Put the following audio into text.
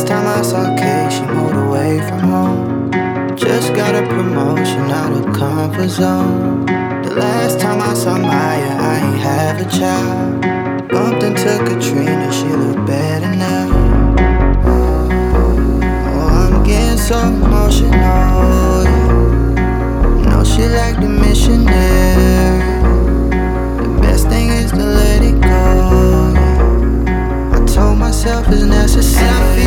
time I saw Kay, she moved away from home. Just got a promotion out of comfort zone. The last time I saw Maya, I ain't have a child. Bumped into Katrina, she look better now. Oh, I'm getting so emotional, yeah. No, she like the missionary. The best thing is to let it go, yeah. I told myself it's necessary.